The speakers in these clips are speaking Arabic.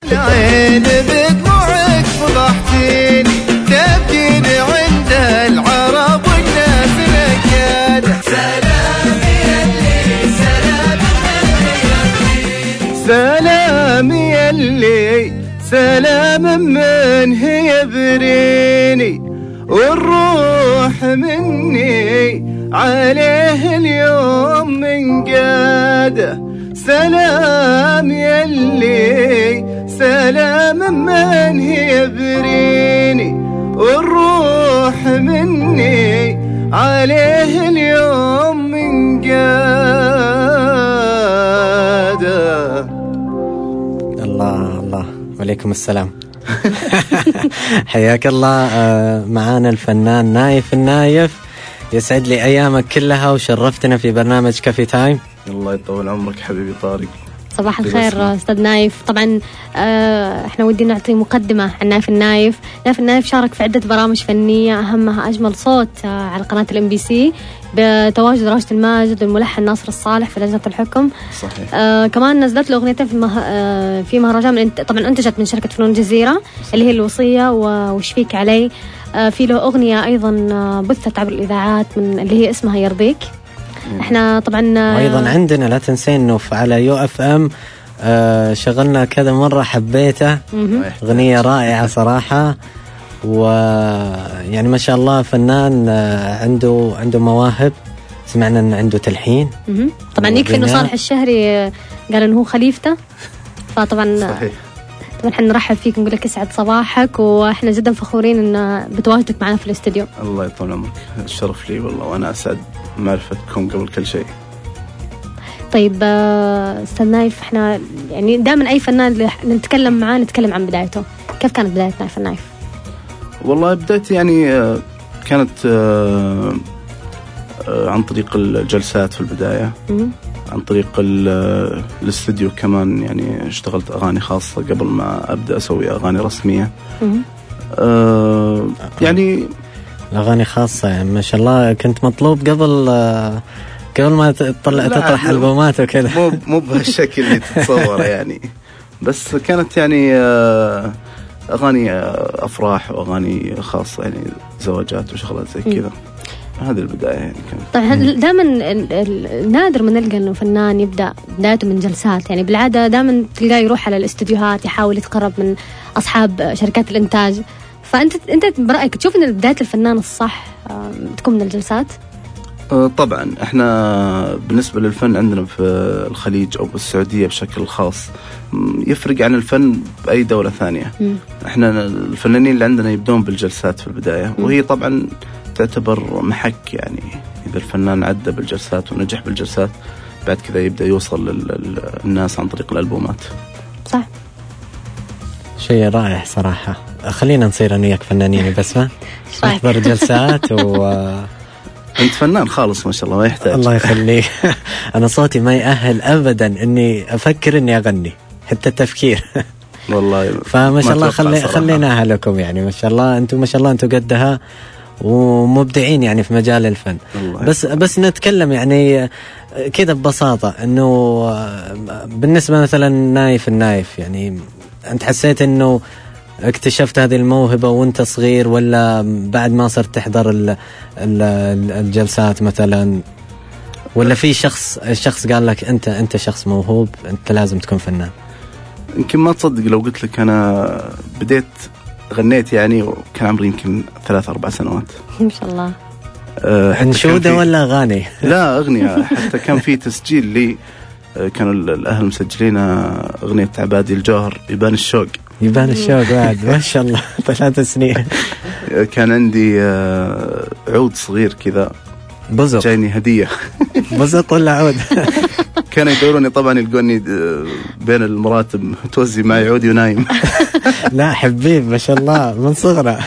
العين بدموعك فضحتيني تبكين عند العرب والناس نكاد. سلامي يلي سلام من هي بريني والروح مني عليه اليوم من قاده. سلام يلي سلام من هي بريني والروح مني عليه اليوم من قاده. الله الله وعليكم السلام. حياك الله. معانا الفنان نايف النايف، يسعد لي أيامك كلها وشرفتنا في برنامج كافي تايم. الله يطول عمرك حبيبي طارق. صباح الخير أستاذ نايف. طبعا احنا ودي نعطي مقدمة عن نايف النايف. نايف النايف شارك في عدة برامج فنية أهمها أجمل صوت على قناة الMBC بتواجد راشد الماجد والملحن ناصر الصالح في لجنة الحكم. صحيح. كمان نزلت له أغنيتين في مهرجان طبعا أنتجت من شركة فنون الجزيرة اللي هي الوصية وش فيك علي. في له أغنية أيضا بثت عبر الإذاعات من اللي هي اسمها يرضيك. احنا طبعا وايضا عندنا لا تنسين انه على UFM شغلنا كذا مرة، حبيته. اغنية رائعة صراحة، ويعني ما شاء الله فنان عنده مواهب. سمعنا ان عنده تلحين. طبعا يكفي انه صالح الشهري قال انه هو خليفته، فطبعا صحيح. طبعا احنا نرحب فيك ونقول لك يسعد صباحك، واحنا جدا فخورين ان بتواجدك معنا في الاستديو. الله يطول عمرك، الشرف لي والله، وانا اسعد معرفتكم قبل كل شيء. طيب استاذ نايف، احنا يعني دائما اي فنان اللي نتكلم معاه نتكلم عن بدايته. كيف كانت بداية نايف النايف؟ والله بدايتي يعني كانت عن طريق الجلسات في البداية، عن طريق الاستديو كمان. يعني اشتغلت أغاني خاصة قبل ما أبدأ أسوي أغاني رسمية. يعني الأغاني خاصة يعني ما شاء الله كنت مطلوب قبل ما تطرح ألبومات وكذا. مو بهالشكل اللي تتصوره يعني، بس كانت يعني أغاني أفراح وأغاني خاصة، يعني زواجات وشغلات زي كذا. هذه البداية يعني كانت. طيب دائما نادر ما نلقى انه فنان يبدا بدايته من جلسات، يعني بالعاده دائما تلقاه يروح على الاستديوهات يحاول يتقرب من اصحاب شركات الانتاج. فانت برايك تشوف ان بدايه الفنان الصح تكون من الجلسات؟ طبعا احنا بالنسبة للفن عندنا في الخليج او بالسعودية بشكل خاص يفرق عن الفن بأي دولة ثانية. احنا الفنانين اللي عندنا يبدون بالجلسات في البداية، وهي طبعا تعتبر محك. يعني إذا الفنان عدى بالجلسات ونجح بالجلسات بعد كذا يبدأ يوصل للناس عن طريق الألبومات. صح. شيء رائع صراحة. خلينا نصير أنا وياك فنانين بس ما نحضر جلسات أنت فنان خالص ما شاء الله، ما يحتاج. الله يخليك. أنا صوتي ما يأهل أبدا إني أفكر إني أغني، حتى التفكير. والله فما شاء الله خليناها لكم. يعني ما شاء الله أنتم، ما شاء الله أنتم قدها ومبدعين يعني في مجال الفن. بس نتكلم يعني كذا ببساطة إنه بالنسبة مثلا نايف النايف، يعني أنت حسيت إنه اكتشفت هذه الموهبة وانت صغير، ولا بعد ما صرت تحضر الجلسات مثلا، ولا في الشخص قال لك انت شخص موهوب، انت لازم تكون فنان؟ يمكن ما تصدق لو قلت لك انا بديت غنيت يعني وكان عمري يمكن 3-4 سنوات. ما شاء الله. انشودة ولا اغاني؟ لا اغنية. حتى كان في تسجيل لي، كانوا الاهل مسجلين اغنية عبادي الجوهر يبان الشوق بعد. ما شاء الله 3 سنين. كان عندي عود صغير كذا بزق، جايني هدية. بزق ولا عود؟ كانوا يدوروني طبعا يلقوني بين المراتب توزي معي عودي ونايم. لا حبيب ما شاء الله من صغره.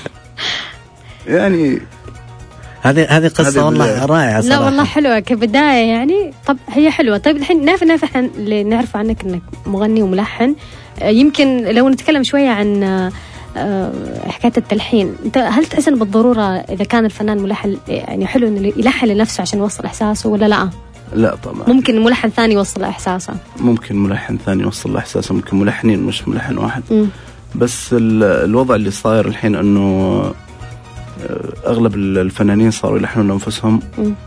يعني هذه قصة والله رائعة صراحة. لا والله حلوة كبداية يعني. طب هي حلوة. طيب الحين نايف احنا اللي نعرف عنك انك مغني وملحن. يمكن لو نتكلم شوية عن حكاية التلحين، انت هل تحس بالضرورة اذا كان الفنان ملحن يعني حلو انه يلحن لنفسه عشان يوصل احساسه ولا لا؟ لا طبعا. ممكن ملحن ثاني يوصل إحساسه. ممكن ملحن ثاني يوصل إحساسه، ممكن ملحنين مش ملحن واحد. بس الوضع اللي صاير الحين أنه أغلب الفنانين صاروا يلحنون أنفسهم.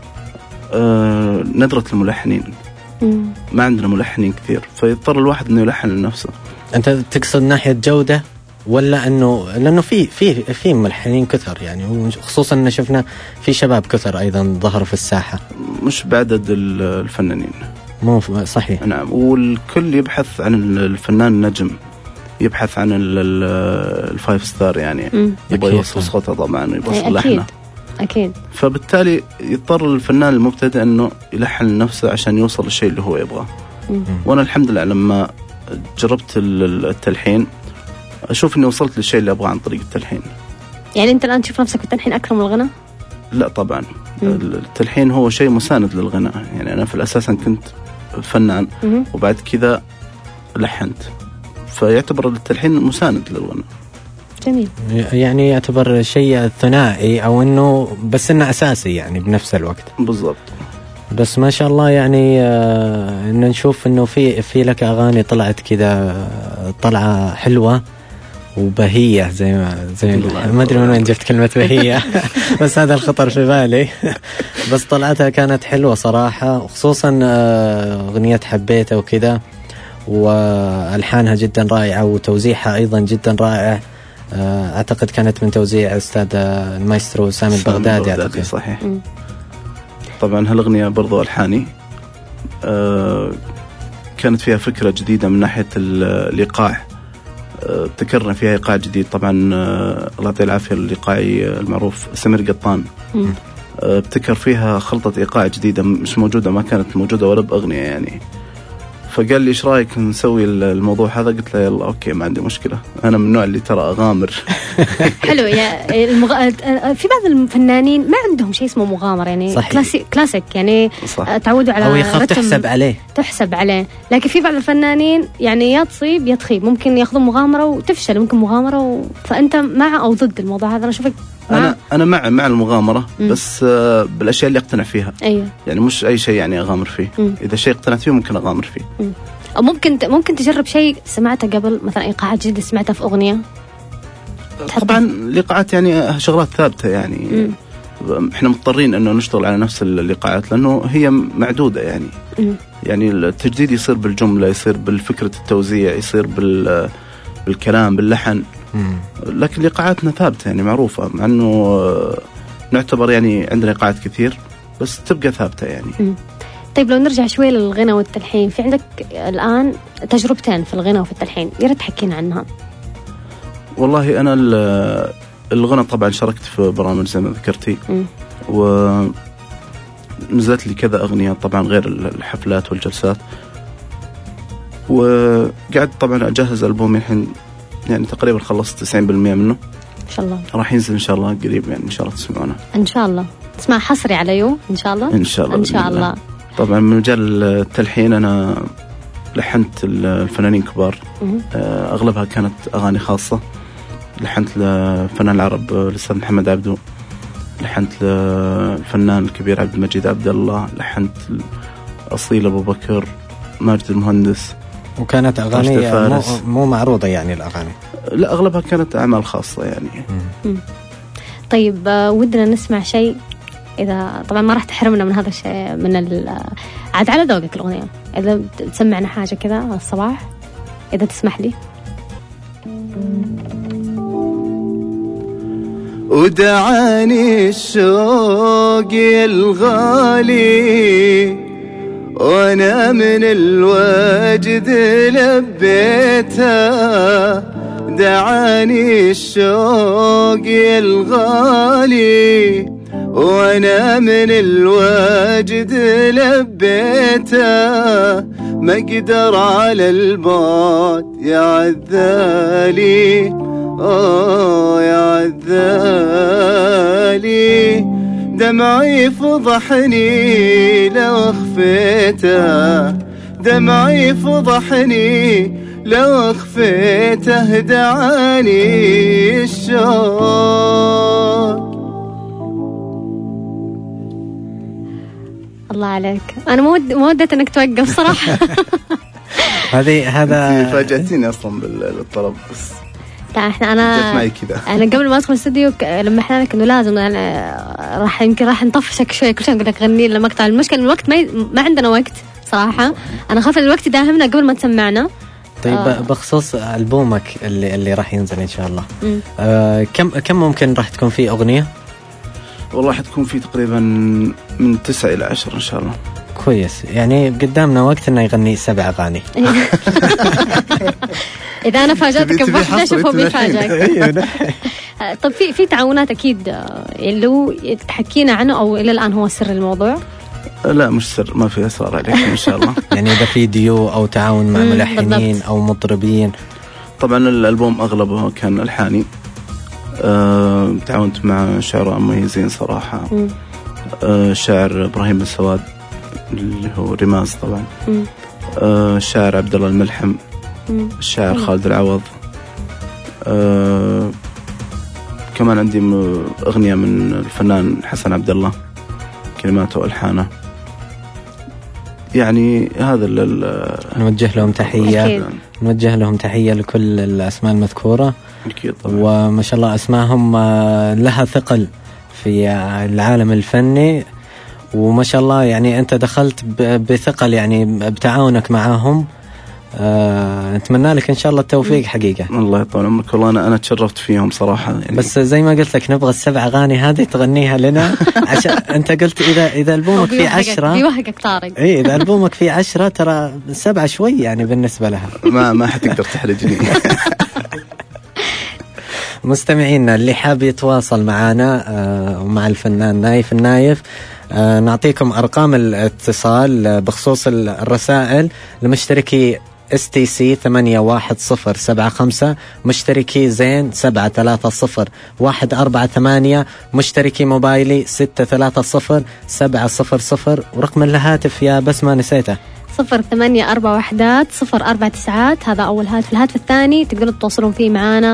ندرة الملحنين. ما عندنا ملحنين كثير، فيضطر الواحد أنه يلحن لنفسه. أنت تقصد ناحية جودة ولا أنه لأنه في ملحنين كثر يعني، خصوصا أن شفنا في شباب كثر أيضا ظهروا في الساحة، مش بعدد الفنانين. مو صحيح. نعم، والكل يبحث عن الفنان النجم، يبحث عن الفايف ستار يعني. يبغى يوصل صوته طبعا، يوصل لحنه. أكيد. فبالتالي يضطر الفنان المبتدئ أنه يلحن لنفسه عشان يوصل للشيء اللي هو يبغاه. وأنا الحمد لله لما جربت التلحين أشوف أني وصلت للشيء اللي أبغاه عن طريق التلحين. يعني أنت الآن تشوف نفسك في التلحين أكثر من الغناء؟ لا طبعا. التلحين هو شيء مساند للغناء يعني. أنا في الأساس كنت فنان وبعد كذا لحنت، فيعتبر التلحين مساند للغناء. جميل. يعني يعتبر شيء ثنائي أو أنه بس إنه أساسي يعني بنفس الوقت. بالضبط. بس ما شاء الله يعني إنه نشوف إنه في لك أغاني طلعت كذا طلعة حلوة وبهية زي ما أدري من وين جبت كلمة بهية بس هذا الخطر في بالي. بس طلعتها كانت حلوة صراحة، وخصوصا أغنية حبيته وكذا، والحانها جدا رائعة وتوزيعها أيضا جدا رائع. أعتقد كانت من توزيع أستاذ المايسترو سامي البغدادي. أعتقد صحيح. طبعا هالأغنية برضو ألحاني. كانت فيها فكرة جديدة من ناحية الإيقاع. ابتكرنا فيها إيقاع جديد طبعا. الله يعطيه العافية الإيقاعي المعروف سمير قطان. ابتكر فيها خلطة إيقاع جديدة مش موجودة، ما كانت موجودة ولا بأغنية يعني. فقال لي إيش رأيك نسوي الموضوع هذا؟ قلت له يلا أوكي، ما عندي مشكلة. أنا من النوع اللي ترى أغامر. حلو. يا في بعض الفنانين ما عندهم شيء اسمه مغامرة يعني. كلاسيك يعني. تعودوا على أو يخاف تحسب عليه. لكن في بعض الفنانين يعني يا تصيب يا تخيب، ممكن ياخذون مغامرة وتفشل، ممكن مغامرة فأنت مع أو ضد الموضوع هذا؟ أنا أشوفك أنا مع المغامرة. بس بالأشياء اللي أقتنع فيها. أيوة. يعني مش أي شيء يعني أغامر فيه. إذا شيء اقتنعت فيه ممكن أغامر فيه. أو ممكن تجرب شيء سمعته قبل، مثلا إيقاعات جديدة سمعتها في أغنية. طبعا الإيقاعات يعني شغلات ثابتة يعني. إحنا مضطرين إنه نشتغل على نفس الإيقاعات لأنه هي معدودة يعني. يعني التجديد يصير بالجملة، يصير بالفكرة التوزيع، يصير بالكلام باللحن. لكن إيقاعاتنا ثابتة يعني معروفة، مع إنه نعتبر يعني عندنا إيقاعات كثير بس تبقى ثابتة يعني. طيب لو نرجع شوي للغنى والتلحين، في عندك الآن تجربتين في الغنى وفي التلحين، يا ريت تحكينا عنها. والله أنا الغنى طبعا شاركت في برامج زي ما ذكرتي، ونزلت لي كذا أغنية طبعا غير الحفلات والجلسات، وقعدت طبعا أجهز ألبومي الحين يعني تقريبا خلصت 90% منه. إن شاء الله راح ينزل إن شاء الله قريب يعني، إن شاء الله تسمعونه. إن شاء الله تسمع حصري على يو إن شاء الله. إن شاء الله. إن شاء الله. طبعا من مجال التلحين أنا لحنت الفنانين كبار. أغلبها كانت أغاني خاصة. لحنت لفنان العرب الأستاذ محمد عبدو، لحنت للفنان الكبير عبد المجيد عبد الله، لحنت أصيل أبو بكر، ماجد المهندس. وكانت أغاني مو معروضة يعني الأغاني؟ لا أغلبها كانت أعمال خاصة يعني. طيب ودنا نسمع شيء، إذا طبعا ما راح تحرمنا من هذا الشيء، من عاد على ذوقك الأغنية، إذا تسمعنا حاجة كذا الصباح إذا تسمح لي. ودعاني الشوق الغالي وانا من الوجد لبيته، دعاني الشوق الغالي وانا من الوجد لبيته، ما اقدر على البعد يا عذالي، يا عذالي، دمعي فضحني لو اخفيته، دمعي فضحني لو اخفيته، دعاني الشوق. الله عليك. أنا ما وديت إنك توقف صراحة. هذا فاجأتيني أصلا بالطلب بس. لا أنا جت معي كذا. أنا قبل ما أدخل الاستوديو لما إحنا لك إنه لازم يمكن راح نطفشك شوي كل شيء نقول لك غني لنا مقطع. المشكلة إن الوقت ما عندنا وقت صراحة. أنا خاف الوقت يداهمنا قبل ما تسمعنا. طيب بخصوص ألبومك اللي راح ينزل إن شاء الله، كم ممكن راح تكون فيه أغنية؟ والله حتكون فيه تقريبا من 9 إلى 10 إن شاء الله. كويس، يعني قدامنا وقت إنه يغني 7 أغاني. إذا أنا فاجأتك بواحدة شوف هو بيفاجئك. طب في تعاونات أكيد اللي هو تحكينا عنه أو إلى الآن هو سر الموضوع؟ لا مش سر، ما في أسرار عليكم إن شاء الله. يعني إذا في ديو أو تعاون مع ملحنين أو مطربين. طبعا الألبوم أغلبه كان ألحاني، تعاونت مع شعراء مميزين صراحة. شاعر إبراهيم بن سواد اللي هو رماز طبعا، الشاعر عبد الله الملحم، الشاعر خالد العوض. كمان عندي أغنية من الفنان حسن عبد الله كلماته وألحانه. يعني هذا نوجه لهم تحية. نوجه لهم تحية لكل الأسماء المذكورة. أكيد طبعا. وما شاء الله أسماءهم لها ثقل في العالم الفني، وما شاء الله يعني أنت دخلت بثقل يعني بتعاونك معهم. نتمنى لك إن شاء الله التوفيق حقيقة. الله يطول عمرك. والله أنا تشرفت فيهم صراحة يعني. بس زي ما قلت لك نبغى 7 أغاني هذه تغنيها لنا. عشان أنت قلت إذا ألبومك فيه 10 بيوهقك طارق. إذا ألبومك فيه 10 ترى 7 شوي يعني بالنسبة لها. ما حتقدر تحرجني. مستمعينا اللي حاب يتواصل معنا ومع الفنان نايف النايف، نعطيكم أرقام الاتصال بخصوص الرسائل. لمشتركي STC 81075، مشتركي زين 730 مشتركي موبايلي 630 ورقم الهاتف يا بس ما نسيته 0841 هذا أول هاتف. الهاتف الثاني تقدروا تتواصلون فيه معنا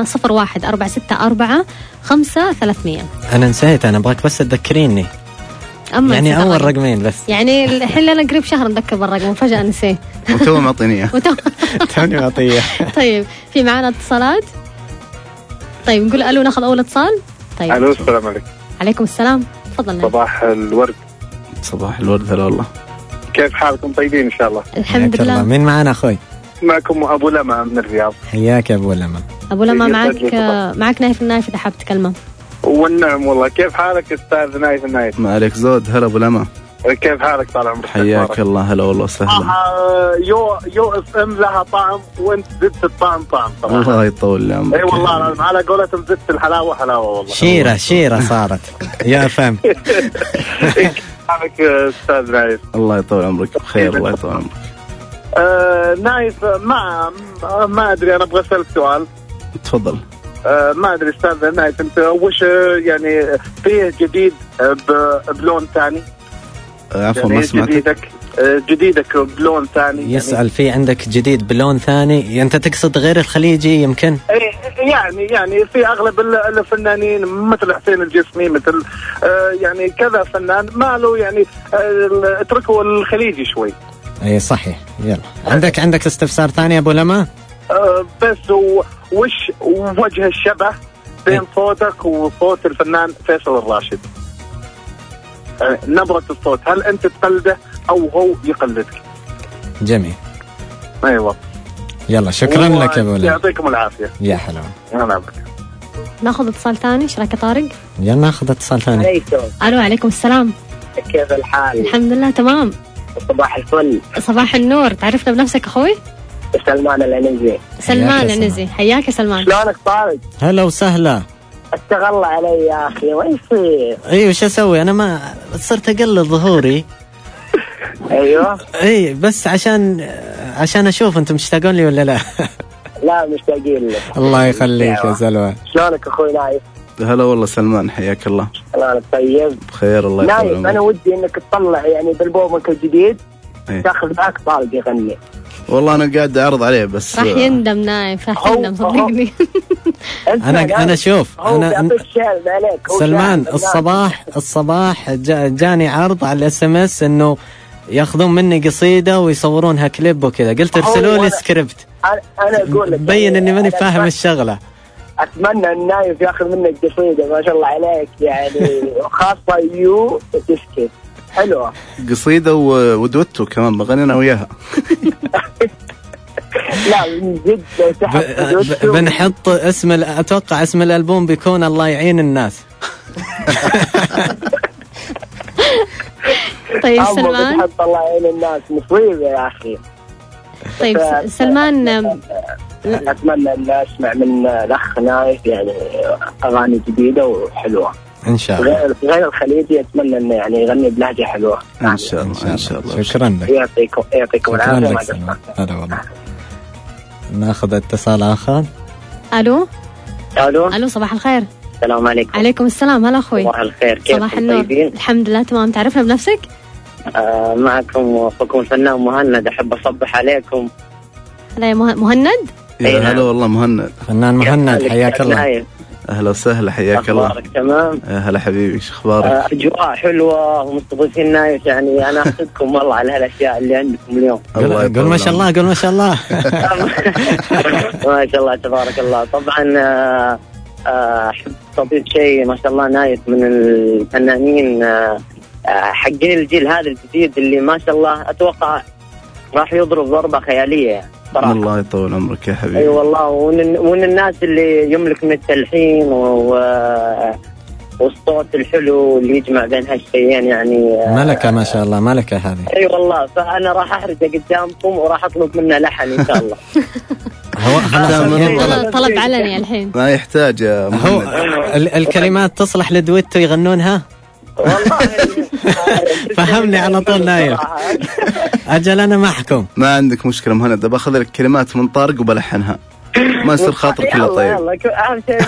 014645 أنا نسيت، أنا أبغاك بس تذكريني يعني أول رقمين بس. يعني الحين لنا قريب شهر نذكر بالرقم وفجأة نسيه. وتو معطينيه. توني معطيه. طيب في معنا اتصالات. طيب نقول ألو، ناخذ أول اتصال. طيب ألو، السلام عليكم. عليكم السلام، تفضل. صباح الورد. صباح الورد. هلا والله، كيف حالكم؟ طيبين إن شاء الله. الحمد لله. مين معنا أخوي؟ معكم أبو لما من الرياض. حياك يا أبو لما. أبو لما معك نايف النايف إذا حاب تكلمه. والنعم والله. كيف حالك أستاذ نايف النايف؟ ما عليك زود. هلا أبو لما، كيف حالك؟ طال عمرك. حياك الله. هلا والله وسهلا. يو FM لها طعم وانت زدت الطعم طعم صراحة. الله يطول عمرك. اي والله على قولتهم زدت الحلاوة حلاوة والله. شيرة صارت يا FM. حالك أستاذ نايف؟ الله يطول عمرك بخير. الله يطول عمرك. نايف، ما أدري، أنا أبغى أسألك سؤال. تفضل. ما أدري أستاذ نايف، أنت وش يعني فيه جديد بلون ثاني؟ عفوا يعني ما سمعتك. جديدك بلون ثاني. يسأل في عندك جديد بلون ثاني، أنت تقصد غير الخليجي يمكن؟ يعني في أغلب الفنانين مثل حسين الجسمي، مثل يعني كذا فنان ماله يعني اتركوا الخليجي شوي. اي صحيح. يلا عندك استفسار ثاني أبو لما؟ بس وش وجه الشبه بين صوتك وصوت الفنان فيصل الراشد؟ نبرة الصوت، هل أنت تقلده أو هو يقلدك؟ جميل. أيوة. يلا شكرا لك يا أبو لما، يعطيكم العافية. يا حلو. ناخذ اتصال ثاني. ايش رايك طارق؟ يلا ناخذ اتصال ثاني. الو، عليكم السلام. كيف الحال؟ الحمد لله تمام. صباح الفل. صباح النور. تعرفنا بنفسك اخوي؟ سلمان العنزي. سلمان العنزي، حياك يا سلمان. شلونك طارق؟ هلا وسهلا. استغل علي يا اخي، وين يصير؟ اي وش اسوي؟ انا ما صرت اقلل ظهوري. ايوه اي بس عشان اشوف انتم مشتاقون لي ولا لا. لا مشتاقين لك. الله يخليك يا سلوى. شلونك اخوي نايف؟ هلا والله سلمان، حياك الله. شلونك؟ طيب بخير الله يطول عمرك. نايف، انا ودي انك تطلع يعني بالبومك الجديد تاخذ معك طالب يغني. والله انا قاعد اعرض عليه بس راح يندم نايف، راح يندم صدقني. انا شوف انا سلمان الصباح جاني عرض على SMS انه ياخذون مني قصيدة ويصورونها كليب وكذا، قلت ارسلوا لي سكريبت. أنا أقول لك بين إني ماني فاهم الشغلة. أتمنى أن نايف ياخذ منك قصيدة ما شاء الله عليك يعني، خاصة يو تسكت حلوة قصيدة ودوتو كمان بغني أنا وياها. لا من جد بنحط اسم أتوقع اسم الألبوم بيكون الله يعين الناس. طيب سلمان، بتحط الله يعين الناس مصيبة يا أخي. طيب سلمان، أتمنى أن أسمع من الأخ نايف يعني أغاني جديدة وحلوة إن شاء الله. غير الخليجي أتمنى أنه يعني يغني بلهجة حلوة إن شاء الله. إن شاء الله. شكرا لك. يعطيكم العافية. هلا والله. ناخذ اتصال آخر. ألو. ألو صباح الخير. السلام عليكم. عليكم السلام. هلا أخوي. صباح الخير. كيف صباح النور. الحمد لله تمام. تعرفنا بنفسك؟ معكم أخوكم الفنان مهند، أحب أصبح عليكم. هلا يا مهند. يا هلا والله مهند. فنان مهند حياك الله. أهلا وسهلا حياك الله. أخبارك تمام؟ هلا حبيبي، شو أخبارك؟ أجواء حلوة ومستضيفين نايف يعني، أنا أحسدكم والله على هالأشياء اللي عندكم اليوم. قول ما شاء الله، قول ما شاء الله. ما شاء الله تبارك الله. طبعا أحب تضيف شيء ما شاء الله، نايف من الفنانين حقين الجيل هذا الجديد اللي ما شاء الله أتوقع راح يضرب ضربة خيالية صراحة. الله يطول عمرك يا حبيبي. أي والله، ومن الناس اللي يملك من التلحين والصوت الحلو اللي يجمع بين هالشيئين يعني. ملكة ما شاء الله، ملكة هذه. أي والله، فأنا راح أحرجه قدامكم وراح أطلب منه لحن إن شاء الله. هو طلب علني الحين. ما يحتاج يا هو الكلمات تصلح لدويتو يغنونها. والله فهمني على طول نايف. أجل أنا ما أحكم. ما عندك مشكلة مهند، باخذ لك كلمات من طارق وبلحنها، ما يصير خاطرك إلا طيب. أهم شيء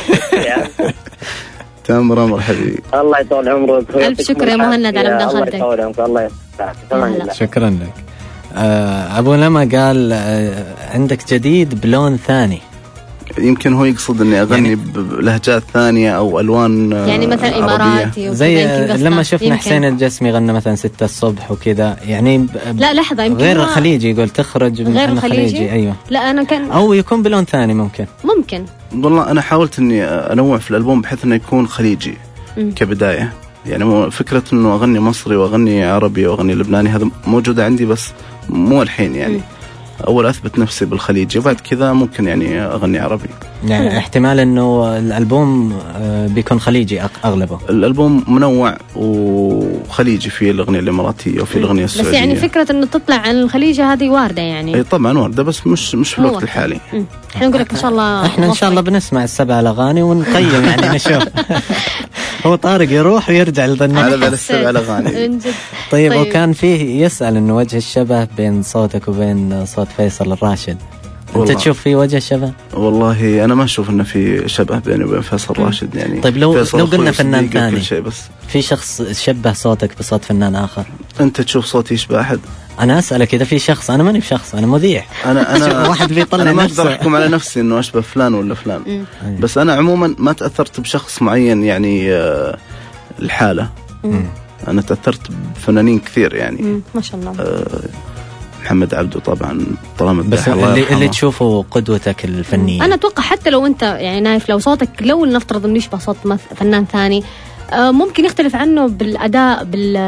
تمر أمر حبيبي. الله يطول عمرك. ألف شكر يا مهند على مداخلتك. الله يطول عمرك. الله يسعدك. شكرا لك. أبو لما قال عندك جديد بلون ثاني. يمكن هو يقصد اني اغني يعني بلهجات ثانيه او الوان يعني مثلا اماراتي زي لما شفنا حسين الجسمي غنى مثلا 6 الصبح وكذا يعني. لا لحظه، يمكن غير خليجي يقول تخرج من غير خليجي. ايوه لا انا كان او يكون بلون ثاني ممكن. والله انا حاولت اني انوع في الالبوم بحيث انه يكون خليجي كبدايه، يعني فكره انه اغني مصري واغني عربي واغني لبناني هذا موجوده عندي، بس مو الحين يعني. أول أثبت نفسي بالخليجي وبعد كذا ممكن يعني أغني عربي. يعني احتمال إنه الألبوم بيكون خليجي أغلبه. الألبوم منوع وخليجي، فيه الأغنية الإماراتية وفيه الأغنية السعودية. بس يعني فكرة إنه تطلع عن الخليجي هذه واردة يعني. أي طبعا واردة، بس مش في الوقت الحالي. إحنا نقول لك إن شاء الله. إحنا إن شاء الله بنسمع 7 الأغاني ونقيم يعني نشوف. هو طارق يروح ويرجع لظنك على بال 7 الأغاني. طيب وكان فيه يسأل إنه وجه الشبه بين صوتك وبين صوت فيصل الراشد. أنت تشوف في وجه شبه؟ والله أنا ما أشوف إنه في شبه بيني وبين فيصل الراشد يعني. طيب لو قلنا فنان ثاني، بس في شخص شبه صوتك بصوت فنان آخر، أنت تشوف صوتي يشبه أحد؟ أنا أسألك إذا في شخص. أنا ماني بشخص، أنا مذيع. أنا واحد بيطلع أنا ما أقدر أحكم على نفسي إنه أشبه فلان ولا فلان. بس أنا عموما ما تأثرت بشخص معين يعني الحالة. أنا تأثرت بفنانين كثير يعني. ما شاء الله. محمد عبده طبعا طالما بس اللي تشوفه قدوتك الفنية. أنا أتوقع حتى لو أنت يعني نايف، لو صوتك لو نفترض إنه يشبه صوت فنان ثاني، ممكن يختلف عنه بالأداء،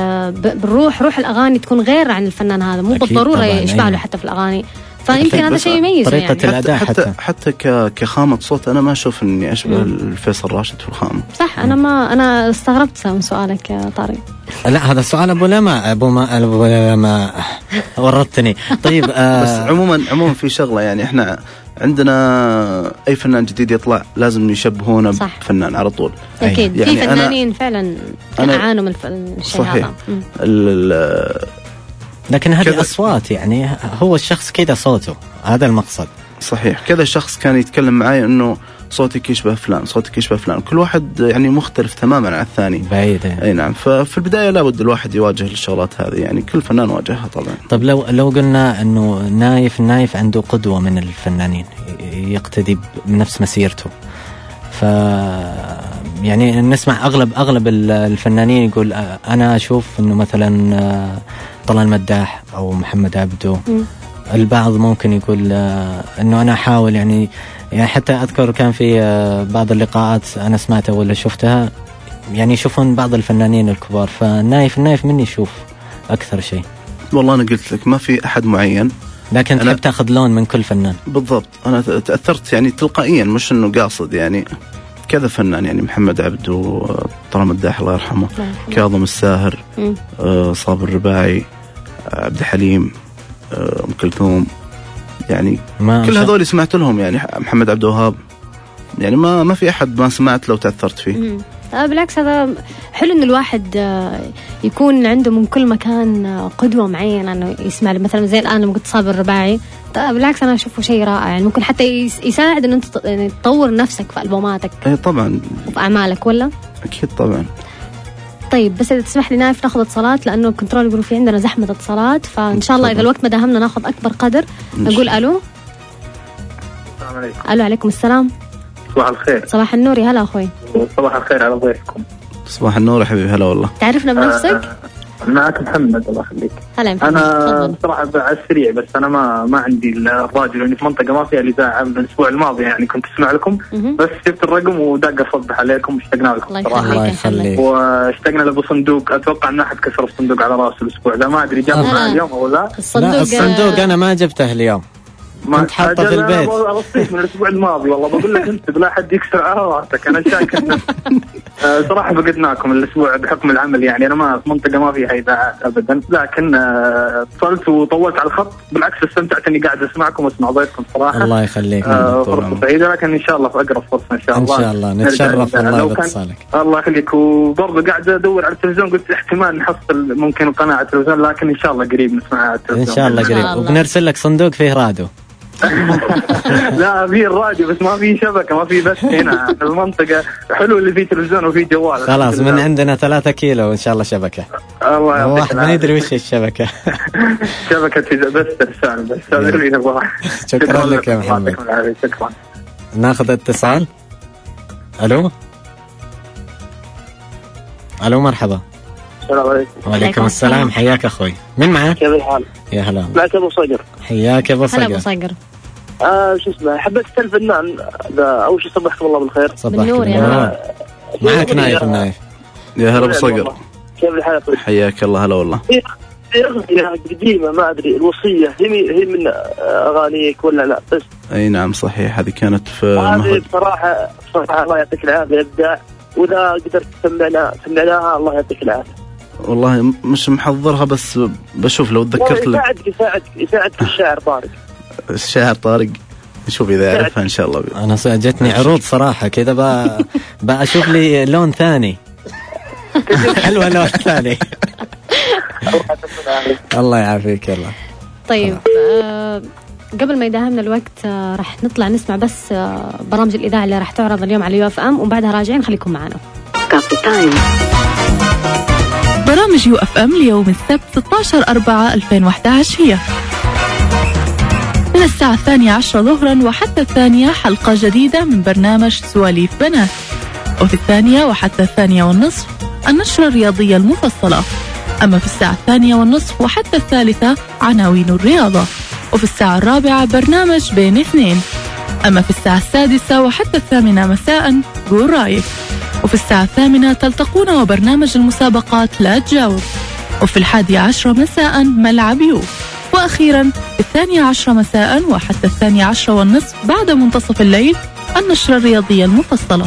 روح الأغاني تكون غير عن الفنان هذا، مو بالضرورة يشبه له حتى في الأغاني. فيمكن هذا شيء يميزه طريقة يعني. الأداء حتى كخامة صوت أنا ما أشوف إني أشبه الفيصل راشد في الخامة. صح. أنا استغربت من سؤالك يا طارق. لا هذا سؤال أبو لما ورطتني. طيب بس عموما في شغلة يعني إحنا عندنا أي فنان جديد يطلع لازم يشبهونه بفنان على طول. أكيد يعني في فنانين فعلا يعانوا من الشيء هذا. لكن هذه أصوات يعني، هو الشخص كذا صوته، هذا المقصد. صحيح. كذا شخص كان يتكلم معي إنه صوتك يشبه فلان، صوتك يشبه فلان، كل واحد يعني مختلف تماما عن الثاني. بعيدة. أي نعم. ففي البداية لابد الواحد يواجه الشغلات هذه يعني، كل فنان واجهها طبعا. طب لو قلنا إنه نايف عنده قدوة من الفنانين يقتدي بنفس مسيرته، يعني نسمع أغلب الفنانين يقول أنا أشوف إنه مثلا طلال مداح أو محمد عبده. البعض ممكن يقول أنه أنا أحاول يعني حتى أذكر كان في بعض اللقاءات أنا سمعتها ولا شفتها يعني يشوفون بعض الفنانين الكبار، فالنايف مني يشوف أكثر شيء. والله أنا قلت لك ما في أحد معين، لكن تحب تاخذ لون من كل فنان. بالضبط. أنا تأثرت يعني تلقائيا، مش إنه قاصد يعني. كذا فنان يعني محمد عبده، طلال مداح الله يرحمه، كاظم الساهر، صابر الرباعي، عبد الحليم، أم كلثوم، يعني كل هذول سمعت لهم يعني. محمد عبد الوهاب، يعني ما في أحد ما سمعت لو تأثرت فيه. بالعكس هذا حلو إنه الواحد يكون عنده من كل مكان قدوة معينة إنه يسمع. مثلا زي الآن لما قلت صابر الرباعي، بالعكس أنا أشوفه شيء رائع، يعني ممكن حتى يساعد إنه أنت تطور نفسك في ألبوماتك. طبعا. وفي أعمالك ولا؟ أكيد طبعا. طيب بس إذا تسمح لي نايف ناخذ اتصالات، لأنه الكنترول يقولوا في عندنا زحمة اتصالات، فإن شاء الله إذا الوقت ما داهمنا ناخذ أكبر قدر. نقول ألو. السلام عليكم. ألو عليكم السلام. صباح الخير. صباح النور، هلا أخوي. صباح الخير على ضيفكم. صباح النور يا حبيبي، هلا والله. تعرفنا بنفسك؟ معك محمد، الله يخليك. هلا محمد. أنا بصراحة على السريع، بس أنا ما عندي الراديو لأني في منطقة ما فيها الإذاعة من الأسبوع الماضي، يعني كنت أسمع لكم بس جبت الرقم ودق أصبح عليكم واشتقنا لكم صراحة. الله يخليك. واشتقنا لأبو صندوق، أتوقع أن أحد كسر الصندوق على رأسه الأسبوع ذا، ما أدري جاب معه اليوم أو لا. الصندوق أنا ما جبته اليوم، كنت حاطه في البيت. أنا أرصيك من الأسبوع الماضي والله، بقول لك أنت بلا حد يكسر على رأسك. أنا شاكر صراحة فقدناكم الأسبوع بحكم العمل، يعني أنا ما في منطقة ما فيها إذاعات أبدا، لكن اتصلت وطولت على الخط. بالعكس استمتعت إني قاعد أسمعكم وأسمع ضيفكم صراحة. الله يخليك. فرصة سعيدة، لكن إن شاء الله في أقرب فرصة إن شاء الله. إن شاء الله نتشرف والله باتصالك. الله يخليك. وبرضه قاعد أدور على التلفزيون، قلت احتمال نحصل ممكن قناة على التلفزيون، لكن إن شاء الله قريب نسمعها على التلفزيون. إن شاء الله قريب، وبنرسل لك صندوق فيه راديو. لا في الراديو بس ما في شبكة، ما في بث هنا المنطقة. حلو اللي فيه تلفزيون وفيه جوال. خلاص من عندنا 3 كيلو إن شاء الله شبكة. الله يعطيك واحد ما يدري وش الشبكة. شبكة بس ترسال بس. شكرا لك يا محمد. شكرا. ناخذ اتصال. ألو مرحبا. السلام عليكم. وعليكم السلام، حياك أخوي. من معك؟ كيف الحال؟ يا هلا. معك أبو صقر. حياك أبو صقر. هلا أبو صقر. شو اسمه، حبيت الفنان أول شيء صبحكم الله بالخير. بالنور يا هلا. معك نايف. يا هلا أبو صقر. كيف الحال؟ حياك الله. هلا والله. في أغنية قديمة ما أدري الوصية هي من أغانيك ولا لا؟ بس أي نعم صحيح، هذه كانت في هذه بصراحة الله يعطيك العافية، إبداع. وإذا قدرت سمعناها الله يعطيك العافية. والله مش محضرها بس بشوف لو تذكرت لك. يساعدك الشاعر طارق. نشوف إذا يعرفها إن شاء الله. أنا جتني عروض صراحة كذا بقى أشوف لي لون ثاني. حلوة لون ثاني. الله يعافيك. يلا طيب قبل ما يداهمنا الوقت راح نطلع نسمع بس برامج الإذاعة اللي راح تعرض اليوم على UFM، وبعدها راجعين خليكم معنا. برامج UFM ليوم السبت 16/4/2011 هي من الساعة 12 ظهرا وحتى 2 حلقة جديدة من برنامج سواليف بنات، وفي 2 وحتى 2:30 النشرة الرياضية المفصلة، أما في الساعة 2:30 وحتى 3 عناوين الرياضة، وفي الساعة 4 برنامج بين اثنين، أما في الساعة 6 وحتى 8 مساء قول رأيك، وفي الساعة 8 تلتقون وبرنامج المسابقات لا تجاوب، وفي 11 مساء ملعب يو، وأخيرا في 12 مساء وحتى 12:30 بعد منتصف الليل النشرة الرياضية المفصلة.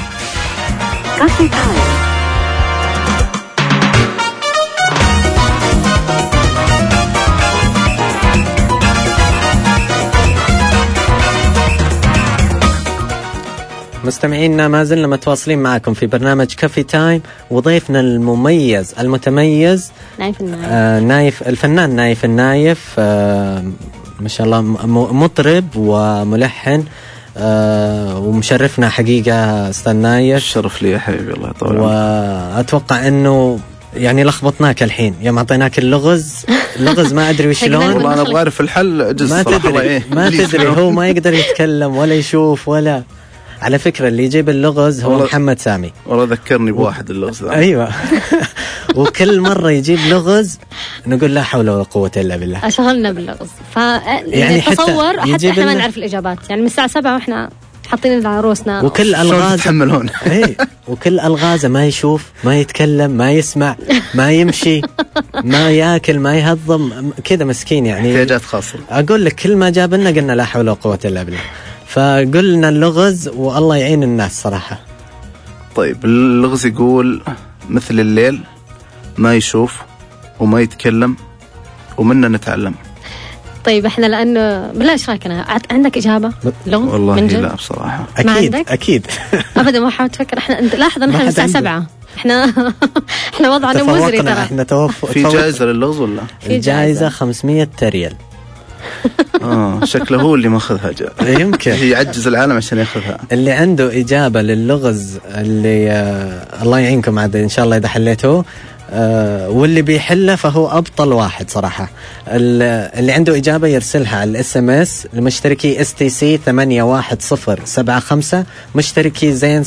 مستمعينا ما زلنا متواصلين معكم في برنامج كافي تايم، وضيفنا المميز المتميز نايف الفنان نايف النايف. ما شاء الله مطرب وملحن ومشرفنا حقيقة أستاذ نايف. الشرف لي يا حبيبي، الله يطول عمرك. وأتوقع أنه يعني لخبطناك الحين يوم أعطيناك اللغز ما أدري وش لون. والله أنا أبغى أعرف الحل. ما تدري هو ما يقدر يتكلم ولا يشوف ولا. على فكرة اللي يجيب اللغز هو محمد سامي. والله ذكرني بواحد اللغز. أيوة. وكل مرة يجيب لغز نقول لا حول ولا قوة إلا بالله. أشغلنا باللغز. يعني تصور حتى إحنا ما نعرف الإجابات، يعني من الساعة 7 وإحنا حاطين على رؤوسنا وكل ألغاز تحملون. وكل ألغازه ما يشوف، ما يتكلم، ما يسمع، ما يمشي، ما ياكل، ما يهضم، كذا مسكين يعني احتياجات خاصة. أقول لك كل ما جاب لنا قلنا لا حول ولا قوة إلا بالله. فقلنا اللغز والله يعين الناس صراحة. طيب اللغز يقول مثل الليل ما يشوف وما يتكلم ومنا نتعلم. طيب احنا لانه بلاش رايك، عندك اجابه لغز؟ والله لا بصراحه. اكيد ابدا ما حاول تفكر. احنا انت لاحظ ان احنا الساعه 7 احنا وضعنا مزري ترى. احنا في جائزه للغز ولا؟ الجائزه 500 ريال. شكله هو اللي ماخذها جاء. يمكن يعجز العالم عشان ياخذها. اللي عنده إجابة للغز اللي الله يعينكم عاد إن شاء الله إذا حليته، واللي بيحله فهو أبطل واحد صراحة. اللي عنده إجابة يرسلها على SMS لمشتركي STC 81075، مشتركي زين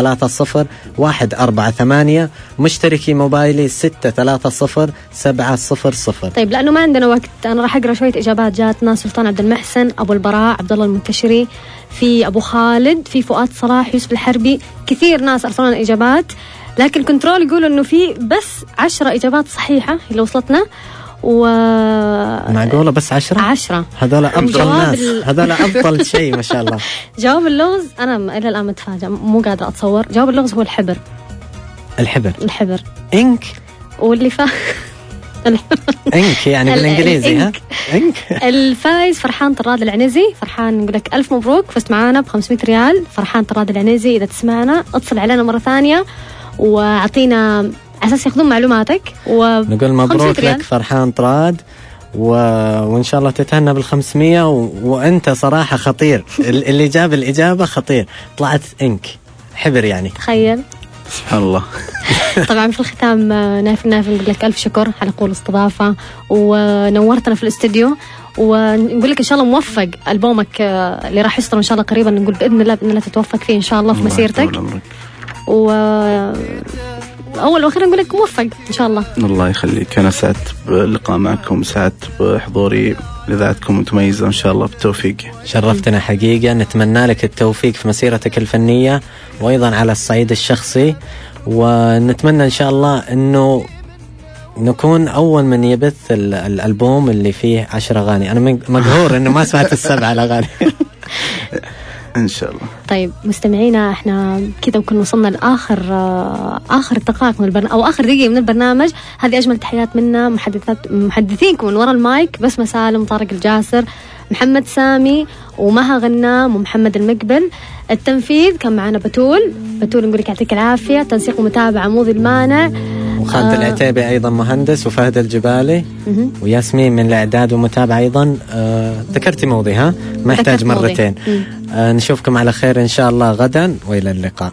730148، مشتركي موبايلي 630700. طيب لأنه ما عندنا وقت أنا راح أقرأ شوية إجابات جاتنا. سلطان عبد المحسن، أبو البراء، عبد الله المنتشري، في أبو خالد، في فؤاد صلاح، يوسف الحربي، كثير ناس أرسلوا لنا إجابات، لكن كنترول يقولوا إنه في بس 10 إجابات صحيحة اللي وصلتنا. معقولة بس 10 هذول أفضل ناس، هذول أفضل شيء ما شاء الله. جواب اللغز أنا إلى الآن متفاجئ، مو قادرة أتصور. جواب اللغز هو الحبر. الحبر إنك واللي إنك يعني بالإنجليزي. ها إنك. الفايز فرحان طراد العنزي. فرحان نقول لك ألف مبروك، فزت معانا ب500 ريال. فرحان طراد العنزي إذا تسمعنا اتصل علينا مرة ثانية وأعطينا على أساس ياخذون معلوماتك نقول مبروك لك فرحان طراد وإن شاء الله تتهنى بال500. وأنت صراحة خطير. اللي جاب الإجابة خطير، طلعت إنك حبر يعني. تخيل سبحان الله. طبعا في الختام نايف نقول لك ألف شكر على قول الاستضافة ونورتنا في الاستديو، ونقول لك إن شاء الله موفق ألبومك اللي راح يصدر إن شاء الله قريبا. نقول بإذن الله تتوفق فيه إن شاء الله في مسيرتك. أول وأخيرا نقول لك موفق إن شاء الله. الله يخليك، أنا سعدت باللقاء معكم، سعدت بحضوري لذاتكم متميزة إن شاء الله. بالتوفيق. شرفتنا حقيقة، نتمنى لك التوفيق في مسيرتك الفنية وأيضا على الصعيد الشخصي، ونتمنى إن شاء الله أنه نكون أول من يبث الألبوم اللي فيه 10 أغاني. أنا مقهور أنه ما سمعت ال7 الأغاني. إن شاء الله. طيب مستمعينا، احنا كذا وكنا وصلنا لآخر دقائق من أو آخر دقيقة من البرنامج. هذه أجمل تحيات منا محدثينكم من وراء المايك: بسمة سالم، طارق الجاسر، محمد سامي، ومها غنام، ومحمد المقبل. التنفيذ كان معنا بتول نقول لك يعطيك العافية. تنسيق ومتابعة موذي المانع، وخالد العتيبي أيضا مهندس، وفهد الجبالي، وياسمين من الإعداد ومتابعة أيضا. ذكرتي موضي ها ما يحتاج مرتين. نشوفكم على خير إن شاء الله غدا، وإلى اللقاء.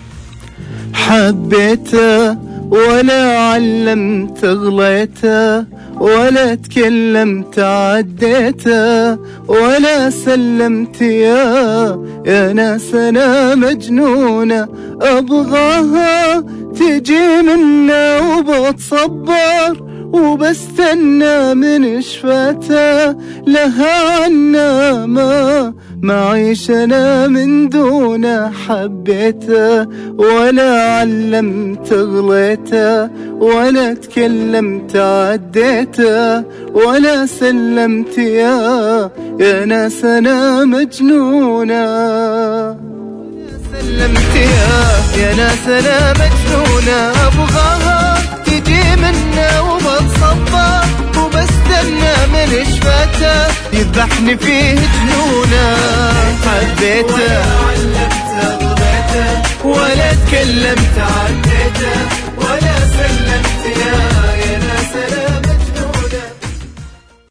حبيته ولا علمت غليته، ولا تكلمت عديته، ولا سلمت يا ناس أنا مجنونة أبغاها تجي منا وبتصبر وبستنى من شفاته لها عنا ما عيش أنا من دونه. حبيته ولا علمت غليته، ولا تكلمت عديته، ولا سلمت يا ناس أنا مجنونة. سلمت يا ناس أنا مجنونة أبغاها تجي منا وبتصبر وبستنى من شفاته يذبحني فيه جنونه. حبيته ولا تكلمت عديته، ولا سلمت يا